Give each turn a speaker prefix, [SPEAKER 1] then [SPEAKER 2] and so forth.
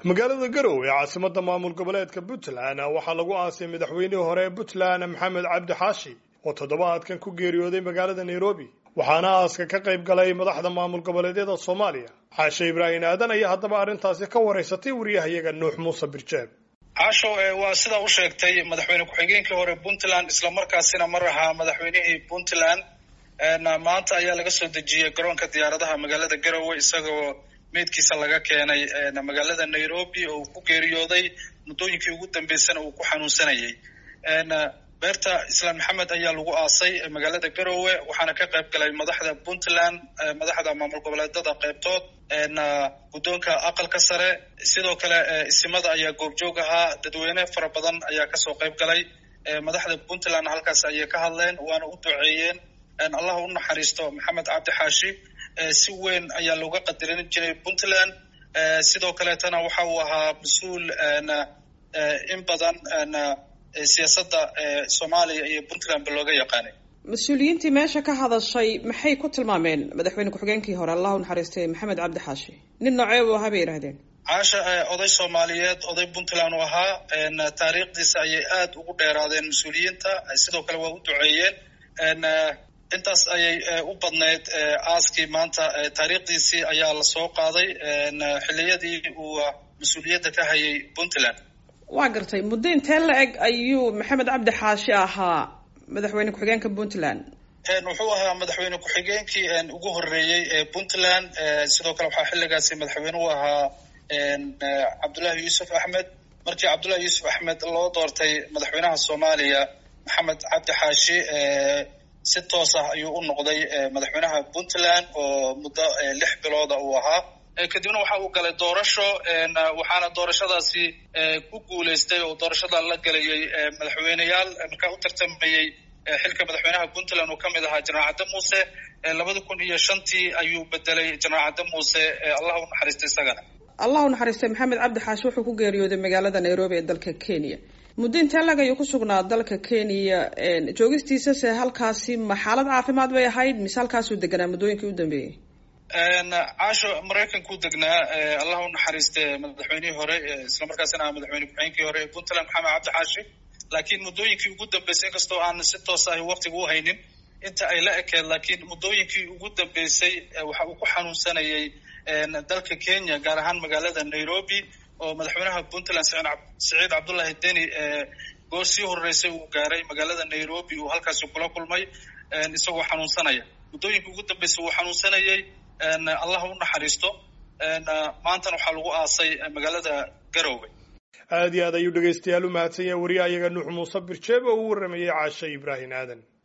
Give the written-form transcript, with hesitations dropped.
[SPEAKER 1] magaalada Garowe ee caasimadda maamul goboleedka Puntland waxaa lagu aasay madaxweynihii hore ee Puntland Maxamed Cabdi Xaashi oo toddobaadkan ku geeriyooday magaalada Nairobi waxaana aaska ka qayb galay madaxda maamul goboleedyada Soomaaliya Caashe Ibraahin Aadan ayaa haddaba arrintaasi ka wareysatay wariyahayaga Nuux Muuse Birjeeb.
[SPEAKER 2] Caasho waa sida uu sheegtay madaxweyne ku-xigeenkii hore Puntland isla markaasina mar ahaa madaxweynihii Puntland maanta ayaa laga soo dejiyay garoonka diyaaradaha magaalada Garowe isagoo meedkiisa laga keenay magaalada Nairobi oo ku geeriyooday muddooyinkii ugu dambeysana uu ku xanuunsanayay beerta Islaan Maxamed ayaa lagu aasay magaalada Garowe waxaana ka qayb galay madaxda Puntland madaxda maamul goboleedyada qaybtood guddoonka aqalka sare sidoo kale isimada ayaa goobjoog ahaa dadweyne fara badan ayaa kasoo qayb galay madaxda Puntland halkaas ayay ka hadleen waana u duceeyeen Allah u naxariisto Maxamed Cabdi Xaashi si weyn ayaa looga qadarin jiray Puntland sidoo kale tana waxa uu ahaa mas'uul in badan siyaasadda Soomaaliya iyo Puntland looga yaqaanay
[SPEAKER 3] mas'uuliyiintii meesha ka hadashay maxay ku tilmaameen madaxweyne ku-xigeenkii hore Allah u naxariistay Maxamed Cabdi Xaashi nin noocee uu ahaa bay yiraahdeen
[SPEAKER 2] Caasha oday Soomaaliyeed oday Puntland uu ahaa taariikhdiisa ayay aad ugu dheeraadeen mas'uuliyiinta sidoo kale waa u duceeyeen intaas ayay u badneyd aaskii maanta taariikhdiisii ayaa la soo qaaday xilliyadii uu mas'uuliyadda ka hayay Puntland
[SPEAKER 3] waa gartay muddo intee la eg ayuu Maxamed Cabdi Xaashi ahaa madaxweyne ku-xigeenka Puntland
[SPEAKER 2] wuxuu ahaa madaxweyne ku-xigeenkii ugu horeeyay ee Puntland sidoo kale waxaa xilligaasi madaxweyne u ahaa Cabdullaahi Yuusuf Axmed markii Cabdullaahi Yuusuf Axmed loo doortay madaxweynaha Soomaaliya Maxamed Cabdi Xaashi si toos ah ayuu u noqday madaxweynaha Puntland oo muddo 6 bilood uu ahaa kadibna waxa uu galay doorasho waxaana doorashadaasi ku guuleystay oo doorashada la galayay madaxweynayaal markaa u tartamayay xilka madaxweynaha Puntland oo kamid ahaa Janaac Cabdi Muuse 2005 ayuu bedelay Janaac Cabdi Muuse Allah u naxariistay isagana
[SPEAKER 3] Allah u naxariistay Maxamed Cabdi Xaashi wuxuu ku geeriyooday magaalada Nairobi ee dalka Kenya muddo intee lag ayuu ku sugnaa dalka Kenya joogistiisa se halkaasi ma xaalad caafimaad bay ahayd mise halkaas uu deganaa muddooyinkii u dambeeyay
[SPEAKER 2] Caasho Mareykanku degnaa Allah u naxariistay madaxweynihii hore isla markaasina madaxweyne ku-xigeenkii hore ee Puntland Maxamed Cabdi Xaashi laakiin muddooyinkii ugu dambeysay kastoo aan si toos ah waqtiga u haynin inta ay la ekeed laakiin muddooyinkii ugu dambeysay waxa uu ku xanuunsanayay dalka Kenya gaar ahaan magaalada Nairobi oo madaxweynaha Puntland Siciid Cabdullaahi Deni goor sii horeysay uu gaaray magaalada Nairobi uu halkaas kula kulmay isagoo xanuunsanaya muddooyinkii ugu dambeysay uu xanuunsanayay Allah u naxariisto maantana waxaa lagu aasay magaalada Garowe
[SPEAKER 1] aad iyo aad ayuu dhageystayaal u mahadsan yahay wariyahayaga Nuux Muuse Birjeeb oo u waramayay Caashe Ibraahin Aadan